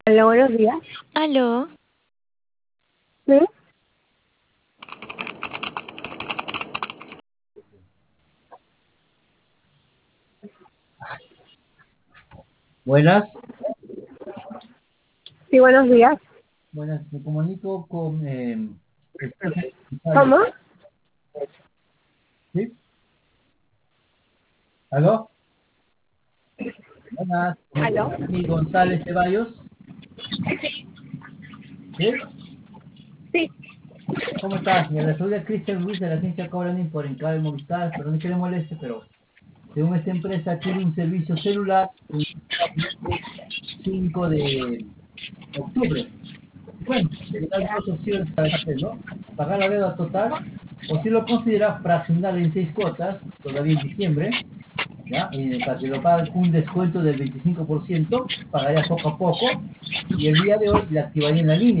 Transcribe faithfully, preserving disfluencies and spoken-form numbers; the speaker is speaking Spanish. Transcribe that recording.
Hola, buenos días. Aló, ¿Sí? Buenas, Sí, buenos días. buenas, me comunico con eh, Stephen González, ¿Cómo? ¿sí? ¿Aló? Buenas, con ¿Aló? Stephanie González Ceballos, ¿sí? Sí. ¿Cómo estás? Me la saluda Cristian Ruiz de la agencia Cobraning por Encargo Movistar, perdón que le moleste, pero según esta empresa quiere un servicio celular el cinco de octubre. Bueno, le dan dos opciones para usted, ¿no? Pagar la deuda total o si lo considera fraccionar en seis cuotas, todavía en diciembre, ¿ya? Y para que lo paguen con un descuento del veinticinco por ciento, pagaría poco a poco y el día de hoy le activaría en la línea.